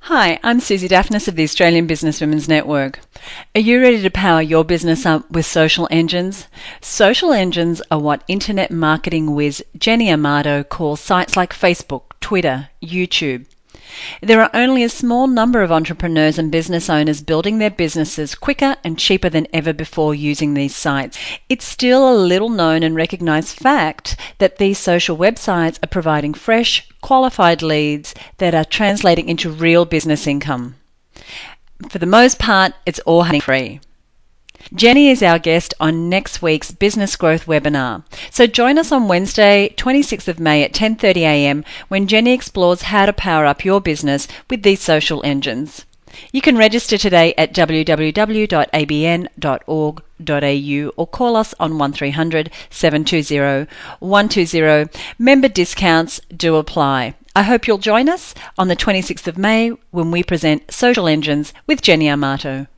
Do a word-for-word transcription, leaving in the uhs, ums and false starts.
Hi, I'm Susie Daphnis of the Australian Businesswomen's Network. Are you ready to power your business up with social engines? Social engines are what internet marketing whiz Jenny Amato calls sites like Facebook, Twitter, YouTube. There are only a small number of entrepreneurs and business owners building their businesses quicker and cheaper than ever before using these sites. It's still a little known and recognized fact that these social websites are providing fresh, qualified leads that are translating into real business income. For the most part, it's all free. Jenny is our guest on next week's Business Growth webinar. So join us on Wednesday, twenty-sixth of May at ten thirty a m when Jenny explores how to power up your business with these social engines. You can register today at w w w dot a b n dot org dot a u or call us on one three hundred, seven two zero, one two zero. Member discounts do apply. I hope you'll join us on the twenty-sixth of May when we present Social Engines with Jenny Amato.